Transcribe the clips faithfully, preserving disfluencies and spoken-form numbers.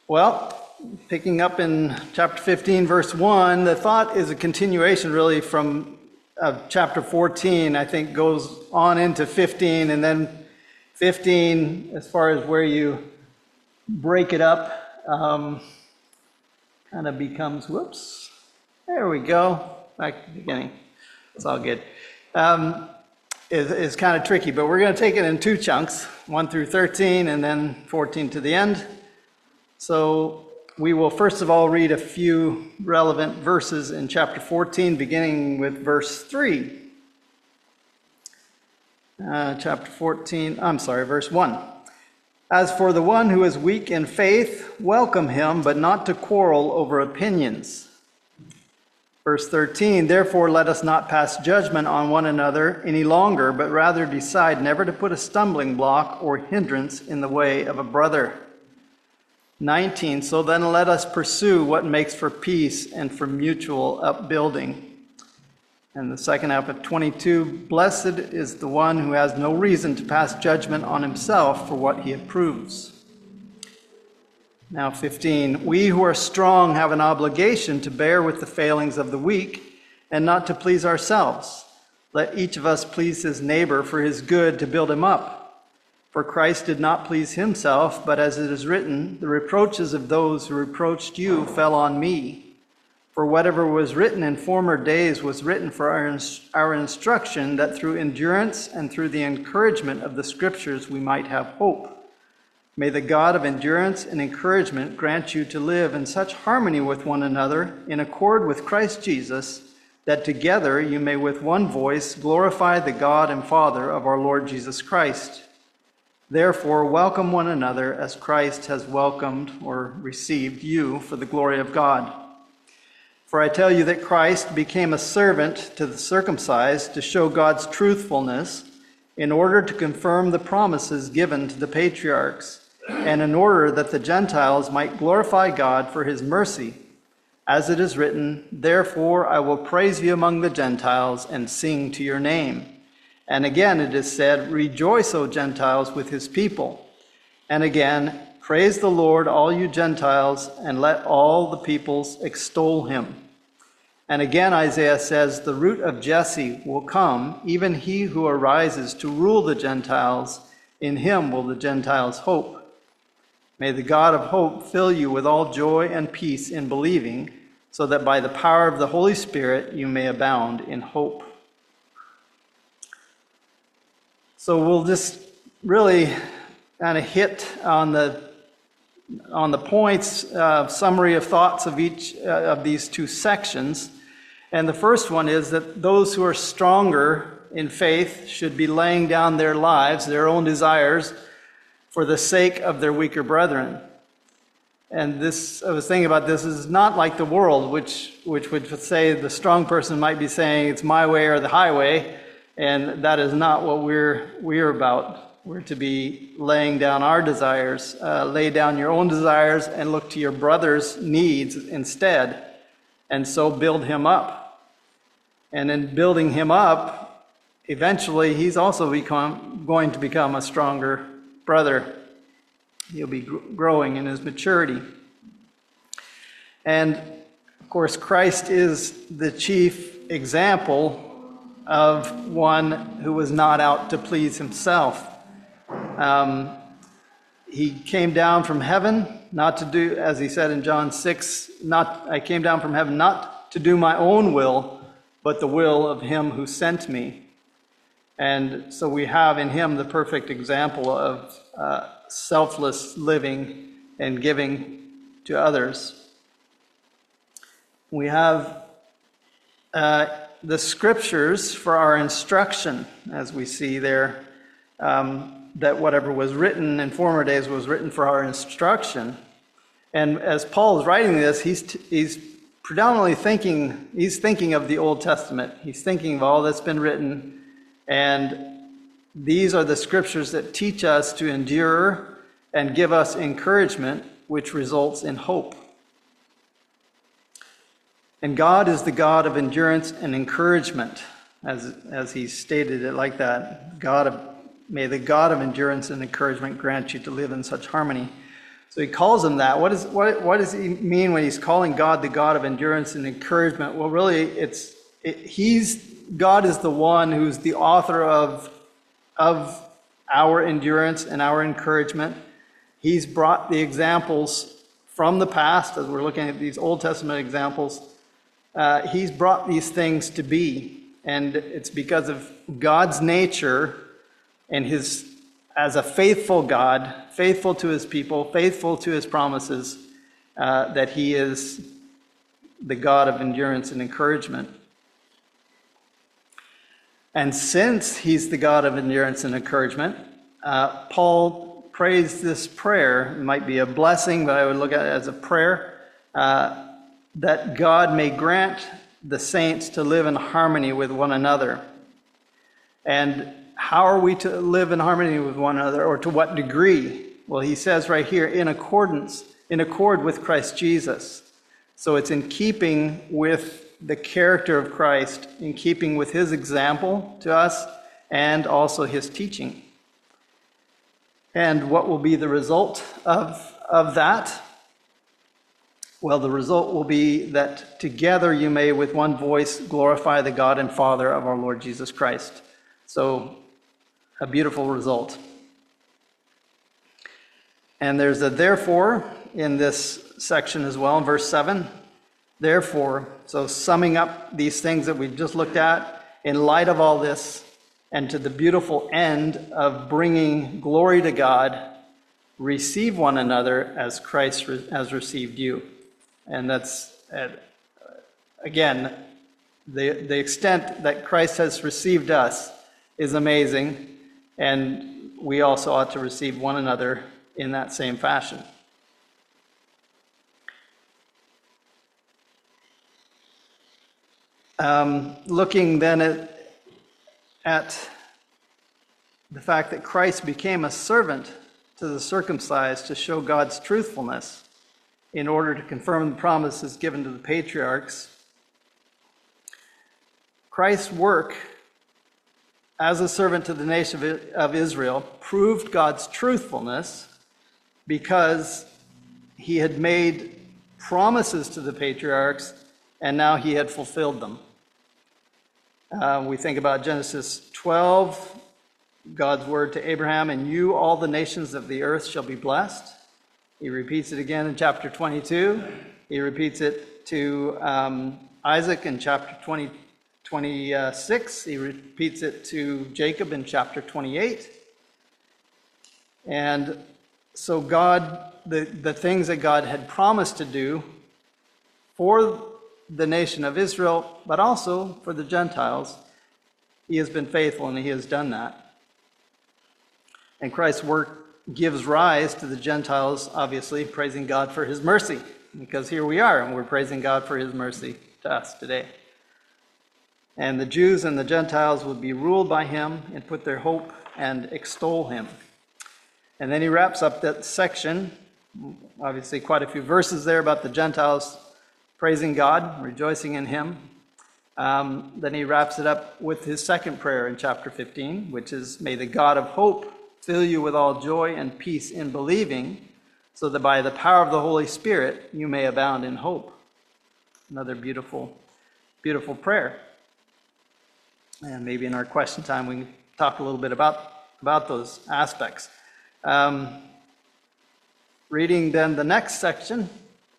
Well, picking up in chapter fifteen, verse one, the thought is a continuation really from uh, chapter fourteen, I think goes on into fifteen, and then fifteen, as far as where you break it up, um, kind of becomes, whoops, there we go, back to the beginning. It's all good. Um, is, is kind of tricky, but we're going to take it in two chunks, one through thirteen, and then fourteen to the end. So we will first of all read a few relevant verses in chapter fourteen, beginning with verse three. Uh, chapter fourteen, I'm sorry, verse one. As for the one who is weak in faith, welcome him, but not to quarrel over opinions. Verse thirteen, therefore let us not pass judgment on one another any longer, but rather decide never to put a stumbling block or hindrance in the way of a brother. nineteen, so then let us pursue what makes for peace and for mutual upbuilding. And the second half of twenty-two, blessed is the one who has no reason to pass judgment on himself for what he approves. Now fifteen, we who are strong have an obligation to bear with the failings of the weak and not to please ourselves. Let each of us please his neighbor for his good to build him up. For Christ did not please himself, but as it is written, the reproaches of those who reproached you fell on me. For whatever was written in former days was written for our, our instruction, that through endurance and through the encouragement of the Scriptures we might have hope. May the God of endurance and encouragement grant you to live in such harmony with one another, in accord with Christ Jesus, that together you may with one voice glorify the God and Father of our Lord Jesus Christ. Therefore, welcome one another as Christ has welcomed or received you for the glory of God. For I tell you that Christ became a servant to the circumcised to show God's truthfulness, in order to confirm the promises given to the patriarchs, and in order that the Gentiles might glorify God for his mercy. As it is written, therefore I will praise you among the Gentiles and sing to your name. And again it is said, rejoice, O Gentiles, with his people. And again, praise the Lord, all you Gentiles, and let all the peoples extol him. And again Isaiah says, the root of Jesse will come, even he who arises to rule the Gentiles. In him will the Gentiles hope. May the God of hope fill you with all joy and peace in believing, so that by the power of the Holy Spirit you may abound in hope. So we'll just really kind of hit on the on the points, uh, summary of thoughts of each uh, of these two sections. And the first one is that those who are stronger in faith should be laying down their lives, their own desires, for the sake of their weaker brethren. And this, I was thinking about this, is not like the world, which which would say the strong person might be saying it's my way or the highway. And that is not what we're we're about. We're to be laying down our desires. Uh, lay down your own desires and look to your brother's needs instead, and so build him up. And in building him up, eventually he's also become going to become a stronger brother. He'll be gr- growing in his maturity. And of course, Christ is the chief example of one who was not out to please himself. Um, he came down from heaven, not to do, as he said in John six, not I came down from heaven not to do my own will, but the will of him who sent me. And so we have in him the perfect example of uh, selfless living and giving to others. We have uh, the scriptures for our instruction, as we see there, um, that whatever was written in former days was written for our instruction. And as Paul is writing this, he's t- he's predominantly thinking he's thinking of the Old Testament. He's thinking of all that's been written, and these are the scriptures that teach us to endure and give us encouragement, which results in hope. And God is the God of endurance and encouragement, as as he stated it like that. God of, may the God of endurance and encouragement grant you to live in such harmony So he calls him that. What, is, what, what does he mean when he's calling God the God of endurance and encouragement? Well, really, it's it, he's God is the one who's the author of, of our endurance and our encouragement. He's brought the examples from the past, as we're looking at these Old Testament examples. Uh, he's brought these things to be, and it's because of God's nature and his, as a faithful God, faithful to his people, faithful to his promises, uh, that he is the God of endurance and encouragement. And since he's the God of endurance and encouragement, uh, Paul prays this prayer. It might be a blessing, but I would look at it as a prayer, uh, that God may grant the saints to live in harmony with one another. And how are we to live in harmony with one another, or to what degree? Well, he says right here, in accordance, in accord with Christ Jesus. So it's in keeping with the character of Christ, in keeping with his example to us, and also his teaching. And what will be the result of, of that? Well, the result will be that together you may with one voice glorify the God and Father of our Lord Jesus Christ. So, a beautiful result. And there's a therefore in this section as well, in verse seven. Therefore, so summing up these things that we just looked at, in light of all this, and to the beautiful end of bringing glory to God, receive one another as Christ has received you. And that's, uh, again, the, the extent that Christ has received us is amazing, and we also ought to receive one another in that same fashion. Um, looking then at, at the fact that Christ became a servant to the circumcised to show God's truthfulness in order to confirm the promises given to the patriarchs. Christ's work as a servant to the nation of Israel proved God's truthfulness because he had made promises to the patriarchs and now he had fulfilled them. Uh, we think about Genesis twelve, God's word to Abraham, "And you, all the nations of the earth, shall be blessed." He repeats it again in chapter twenty-two. He repeats it to um, Isaac in chapter twenty, twenty-six. He repeats it to Jacob in chapter twenty-eight. And so God, the, the things that God had promised to do for the nation of Israel, but also for the Gentiles, he has been faithful and he has done that. And Christ's work gives rise to the Gentiles, obviously, praising God for his mercy, because here we are and we're praising God for his mercy to us today. And the Jews and the Gentiles would be ruled by him and put their hope and extol him. And then he wraps up that section, obviously quite a few verses there about the Gentiles praising God, rejoicing in him. Um, then he wraps it up with his second prayer in chapter fifteen, which is, "May the God of hope fill you with all joy and peace in believing, so that by the power of the Holy Spirit you may abound in hope." Another beautiful, beautiful prayer. And maybe in our question time we can talk a little bit about, about those aspects. Um, reading then the next section,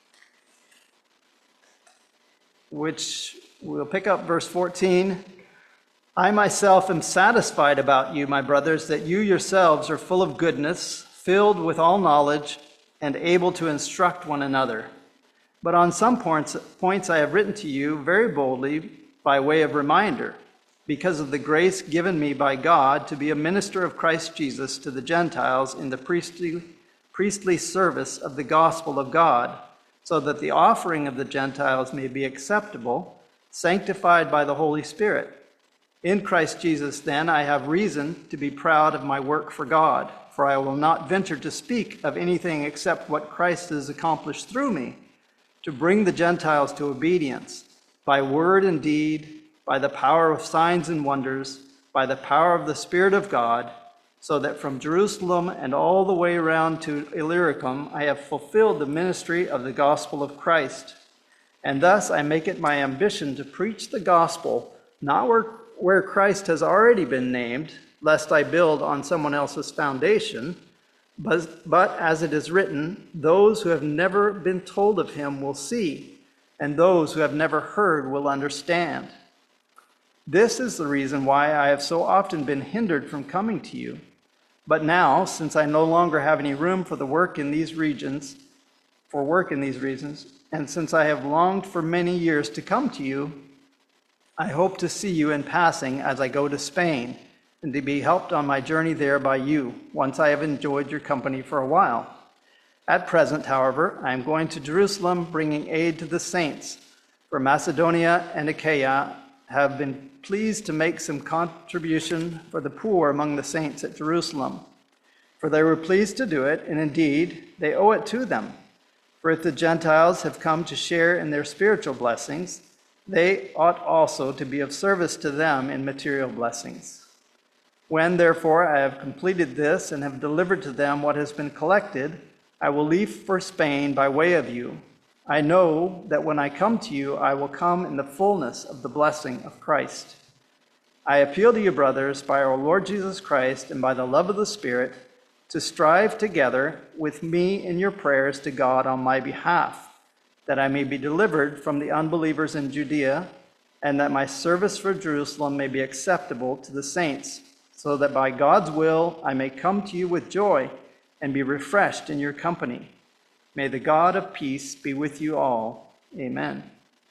which we'll pick up verse fourteen. "I myself am satisfied about you, my brothers, that you yourselves are full of goodness, filled with all knowledge, and able to instruct one another. But on some points, points I have written to you very boldly by way of reminder, because of the grace given me by God to be a minister of Christ Jesus to the Gentiles in the priestly, priestly service of the gospel of God, so that the offering of the Gentiles may be acceptable, sanctified by the Holy Spirit. In Christ Jesus, then, I have reason to be proud of my work for God, for I will not venture to speak of anything except what Christ has accomplished through me, to bring the Gentiles to obedience, by word and deed, by the power of signs and wonders, by the power of the Spirit of God, so that from Jerusalem and all the way around to Illyricum I have fulfilled the ministry of the gospel of Christ. And thus I make it my ambition to preach the gospel, not where, where Christ has already been named, lest I build on someone else's foundation, but, but as it is written, those who have never been told of him will see, and those who have never heard will understand. This is the reason why I have so often been hindered from coming to you. But now, since I no longer have any room for the work in these regions, for work in these regions, and since I have longed for many years to come to you, I hope to see you in passing as I go to Spain, and to be helped on my journey there by you, once I have enjoyed your company for a while. At present, however, I am going to Jerusalem, bringing aid to the saints, for Macedonia and Achaia have been pleased to make some contribution for the poor among the saints at Jerusalem. For they were pleased to do it, and indeed, they owe it to them. For if the Gentiles have come to share in their spiritual blessings, they ought also to be of service to them in material blessings. When, therefore, I have completed this and have delivered to them what has been collected, I will leave for Spain by way of you. I know that when I come to you, I will come in the fullness of the blessing of Christ. I appeal to you, brothers, by our Lord Jesus Christ and by the love of the Spirit, to strive together with me in your prayers to God on my behalf, that I may be delivered from the unbelievers in Judea, and that my service for Jerusalem may be acceptable to the saints, so that by God's will I may come to you with joy and be refreshed in your company. May the God of peace be with you all. Amen.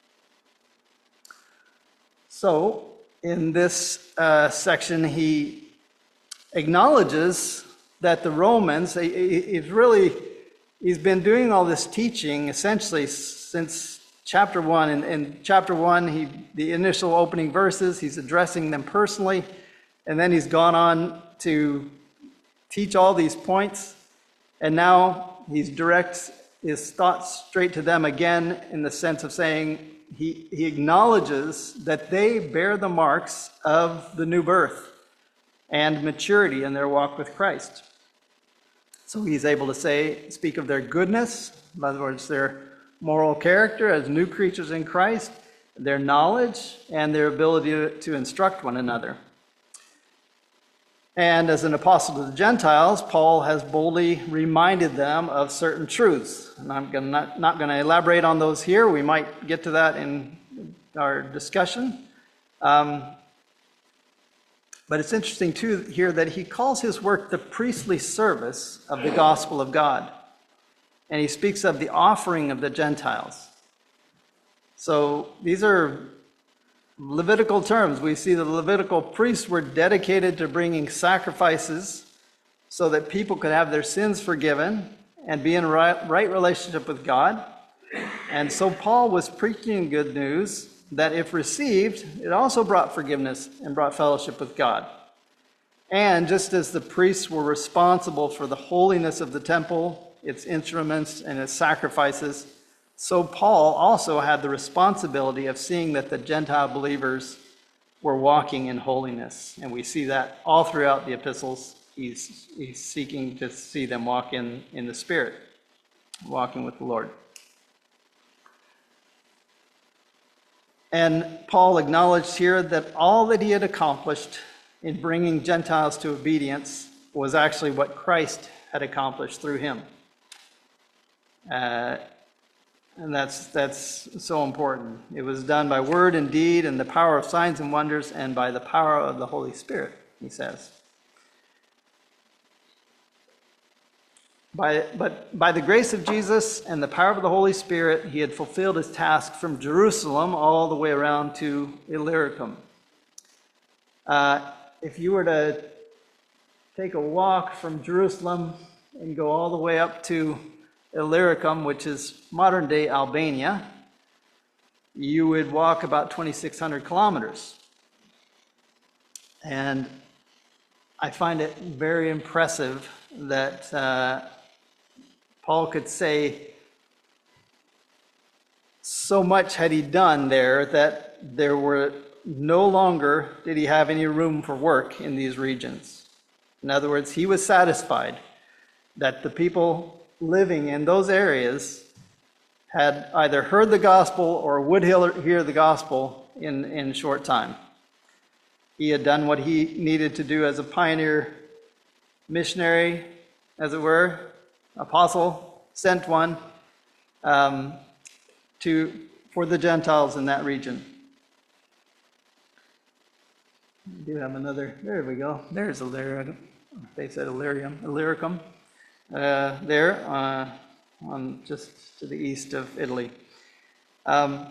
So, in this uh, section, he acknowledges that the Romans, he, he's really, he's been doing all this teaching essentially since chapter one. In, in chapter one, he, the initial opening verses, he's addressing them personally. And then he's gone on to teach all these points. And now he's directs his thoughts straight to them again, in the sense of saying he, he acknowledges that they bear the marks of the new birth and maturity in their walk with Christ. So he's able to say, speak of their goodness, in other words, their moral character as new creatures in Christ, their knowledge, and their ability to, to instruct one another. And as an apostle to the Gentiles, Paul has boldly reminded them of certain truths. And I'm gonna not, not going to elaborate on those here. We might get to that in our discussion. Um, but it's interesting, too, here that he calls his work the priestly service of the gospel of God. And he speaks of the offering of the Gentiles. So these are Levitical terms. We see the Levitical priests were dedicated to bringing sacrifices so that people could have their sins forgiven and be in right, right relationship with God. And so Paul was preaching good news that if received, it also brought forgiveness and brought fellowship with God. And just as the priests were responsible for the holiness of the temple, its instruments, and its sacrifices, so Paul also had the responsibility of seeing that the Gentile believers were walking in holiness. And we see that all throughout the epistles. He's, he's seeking to see them walk in, in the Spirit, walking with the Lord. And Paul acknowledged here that all that he had accomplished in bringing Gentiles to obedience was actually what Christ had accomplished through him. Uh, And that's that's so important. It was done by word and deed and the power of signs and wonders and by the power of the Holy Spirit, he says. By, but by the grace of Jesus and the power of the Holy Spirit, he had fulfilled his task from Jerusalem all the way around to Illyricum. Uh, if you were to take a walk from Jerusalem and go all the way up to Illyricum, which is modern-day Albania, you would walk about twenty-six hundred kilometers. And I find it very impressive that uh, Paul could say so much had he done there that there were no longer did he have any room for work in these regions. In other words, he was satisfied that the people living in those areas had either heard the gospel or would hear the gospel in, in short time. He had done what he needed to do as a pioneer missionary, as it were, apostle, sent one, um, to for the Gentiles in that region. We do have another, there we go, there's Illyricum. They said Illyricum, Illyricum, uh, there, uh, on just to the east of Italy. Um,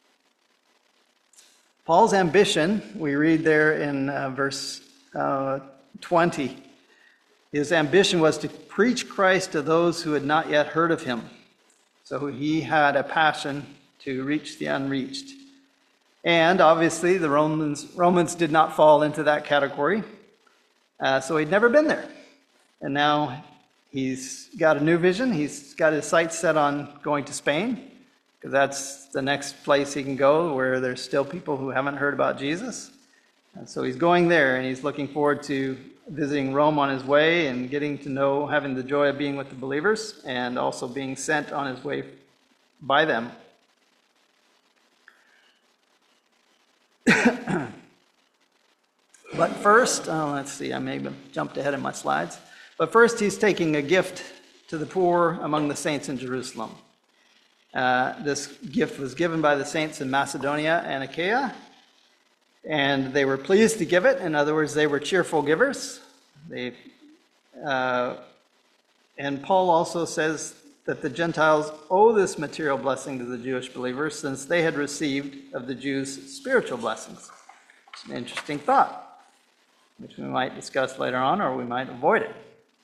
Paul's ambition, we read there in uh, verse uh, twenty, his ambition was to preach Christ to those who had not yet heard of him. So he had a passion to reach the unreached. And obviously the Romans Romans did not fall into that category. Uh, so he'd never been there. And now he's got a new vision. He's got his sights set on going to Spain, because that's the next place he can go where there's still people who haven't heard about Jesus. And so he's going there, and he's looking forward to visiting Rome on his way and getting to know, having the joy of being with the believers, and also being sent on his way by them. But first, oh, let's see, I may have jumped ahead in my slides. But first, he's taking a gift to the poor among the saints in Jerusalem. Uh, this gift was given by the saints in Macedonia and Achaia, and they were pleased to give it. In other words, they were cheerful givers. They, uh, and Paul also says that the Gentiles owe this material blessing to the Jewish believers since they had received of the Jews spiritual blessings. It's an interesting thought, which we might discuss later on, or we might avoid it.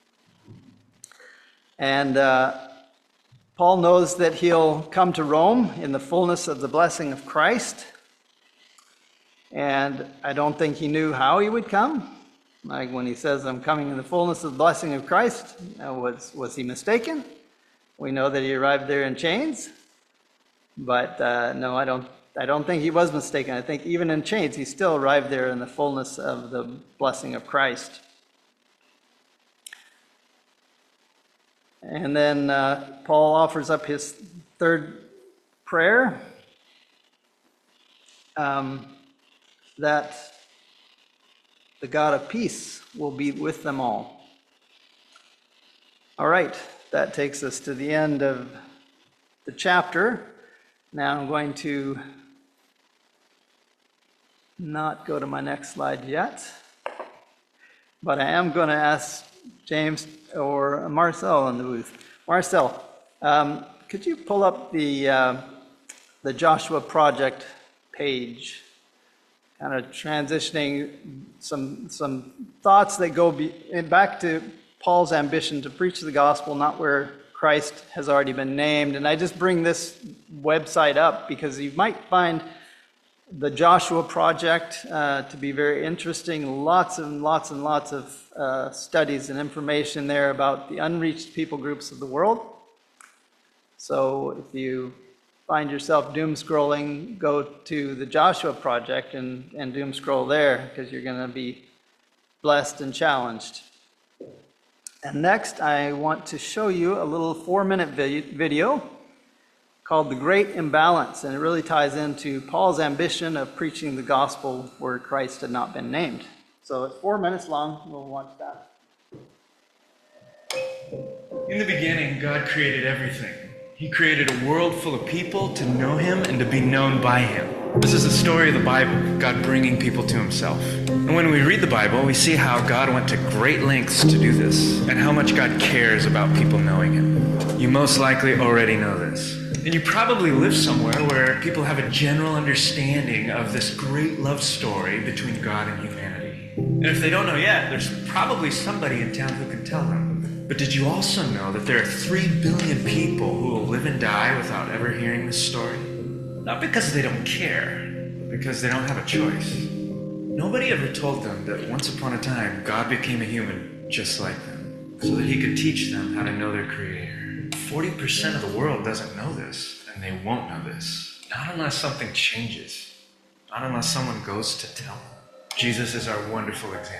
And uh, Paul knows that he'll come to Rome in the fullness of the blessing of Christ. And I don't think he knew how he would come. Like when he says, I'm coming in the fullness of the blessing of Christ, uh, was, was he mistaken? We know that he arrived there in chains. But uh, no, I don't, I don't think he was mistaken. I think even in chains, he still arrived there in the fullness of the blessing of Christ. And then uh, Paul offers up his third prayer, um, that the God of peace will be with them all. All right, that takes us to the end of the chapter. Now I'm going to not go to my next slide yet, but I am going to ask James or Marcel in the booth. Marcel, um, could you pull up the uh, the Joshua Project page, kind of transitioning some some thoughts that go be, back to Paul's ambition to preach the gospel, not where Christ has already been named. And I just bring this website up because you might find the Joshua Project uh, to be very interesting. Lots and lots and lots of uh, studies and information there about the unreached people groups of the world. So if you find yourself doom scrolling, go to the Joshua Project and, and doom scroll there, because you're going to be blessed and challenged. And next, I want to show you a little four-minute video called The Great Imbalance, and it really ties into Paul's ambition of preaching the gospel where Christ had not been named. So it's four minutes long. We'll watch that. In the beginning, God created everything. He created a world full of people to know him and to be known by him. This is the story of the Bible, God bringing people to himself. And when we read the Bible, we see how God went to great lengths to do this, and how much God cares about people knowing him. You most likely already know this. And you probably live somewhere where people have a general understanding of this great love story between God and humanity. And if they don't know yet, there's probably somebody in town who can tell them. But did you also know that there are three billion people who will live and die without ever hearing this story? Not because they don't care, but because they don't have a choice. Nobody ever told them that once upon a time, God became a human just like them, so that he could teach them how to know their Creator. forty percent of the world doesn't know this, and they won't know this. Not unless something changes. Not unless someone goes to tell them. Jesus is our wonderful example.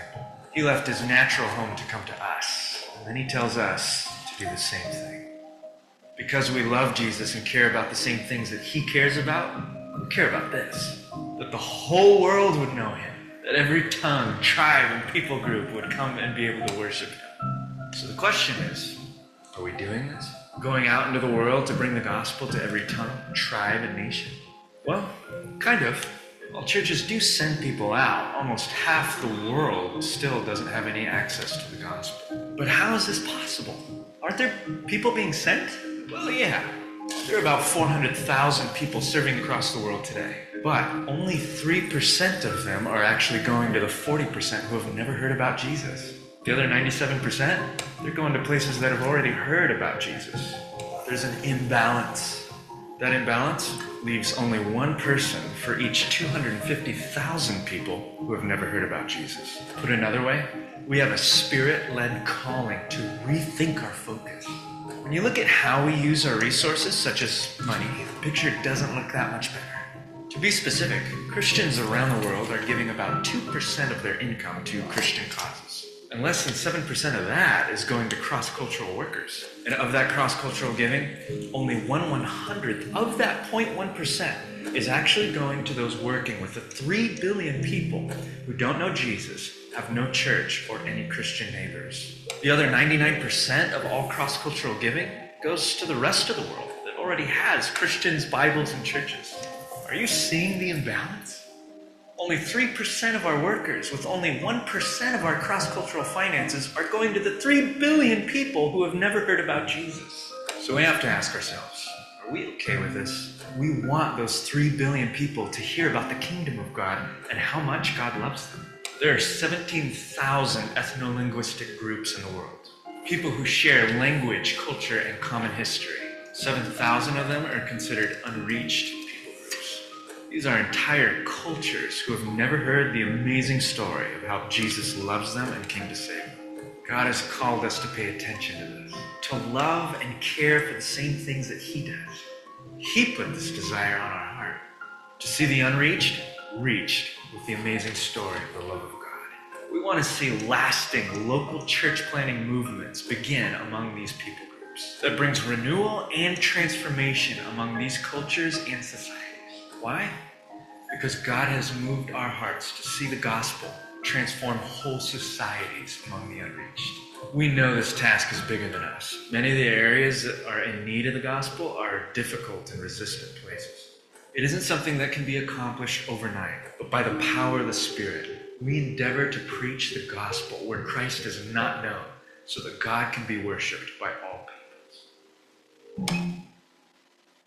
He left his natural home to come to us. And then he tells us to do the same thing. Because we love Jesus and care about the same things that he cares about, we care about this. That the whole world would know him. That every tongue, tribe, and people group would come and be able to worship him. So the question is, are we doing this? Going out into the world to bring the gospel to every tongue, tribe, and nation? Well, kind of. While churches do send people out, almost half the world still doesn't have any access to the gospel. But how is this possible? Aren't there people being sent? Well, yeah. There are about four hundred thousand people serving across the world today. But only three percent of them are actually going to the forty percent who have never heard about Jesus. The other ninety-seven percent, they're going to places that have already heard about Jesus. There's an imbalance. That imbalance leaves only one person for each two hundred fifty thousand people who have never heard about Jesus. Put another way, we have a spirit-led calling to rethink our focus. When you look at how we use our resources, such as money, the picture doesn't look that much better. To be specific, Christians around the world are giving about two percent of their income to Christian causes. And less than seven percent of that is going to cross-cultural workers. And of that cross-cultural giving, only one one-hundredth of that zero point one percent is actually going to those working with the three billion people who don't know Jesus, have no church, or any Christian neighbors. The other ninety-nine percent of all cross-cultural giving goes to the rest of the world that already has Christians, Bibles, and churches. Are you seeing the imbalance? Only three percent of our workers with only one percent of our cross-cultural finances are going to the three billion people who have never heard about Jesus. So we have to ask ourselves, are we okay with this? We want those three billion people to hear about the kingdom of God and how much God loves them. There are seventeen thousand ethno-linguistic groups in the world. People who share language, culture, and common history. seven thousand of them are considered unreached people groups. These are entire cultures who have never heard the amazing story of how Jesus loves them and came to save them. God has called us to pay attention to this, to love and care for the same things that he does. He put this desire on our heart, to see the unreached reached with the amazing story of the love of God. We want to see lasting local church planting movements begin among these people groups that brings renewal and transformation among these cultures and societies. Why? Because God has moved our hearts to see the gospel transform whole societies among the unreached. We know this task is bigger than us. Many of the areas that are in need of the gospel are difficult and resistant places. It isn't something that can be accomplished overnight, but by the power of the Spirit, we endeavor to preach the gospel where Christ is not known, so that God can be worshipped by all people.